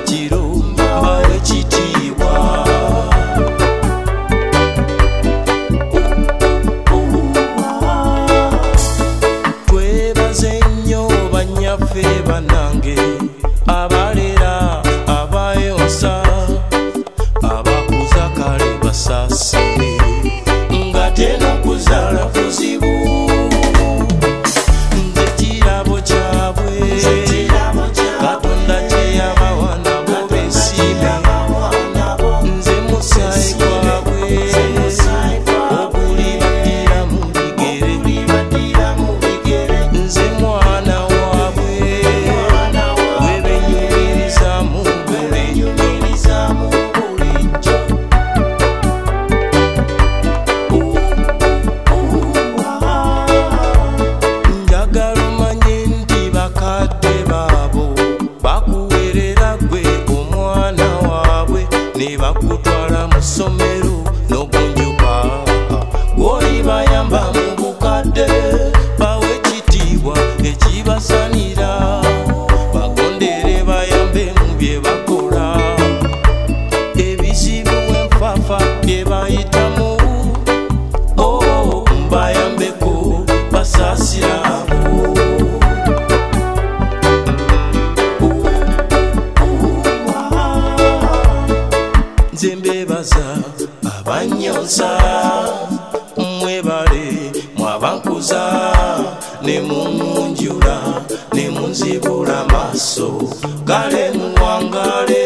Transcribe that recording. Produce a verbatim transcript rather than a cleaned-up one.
kiro mbawe ekitiibwa. Twebaze nnyo banyaffe bannange abalera abayonsa abakuza kale basaasire nga tena kuzaala kuzibu. Nze kirabo kyabwe Katonda kye yabawa nabo beesiime. Nze musaayi gwabwe okulibaddira mu bigere. Nze mwana waabwe we benyumirizamu bulijjo. Njagala omanye nti bakadde baabo bakuweerera gwe omwana waabwe ne bakutwala mu ssomero n'ogunjuka. Gw'olibayamba mu bukadde bawe ekitiibwa ekibasanira, bagondere bayambe mu bye bakola. Ebizibu enfafa bye bayitamu, oh, mbayambeko basaasira abo. Nze mbeebaza abanyonsa, mwebale mwabankuza ne mumunjula ne munzibula maaso, kale muwangale.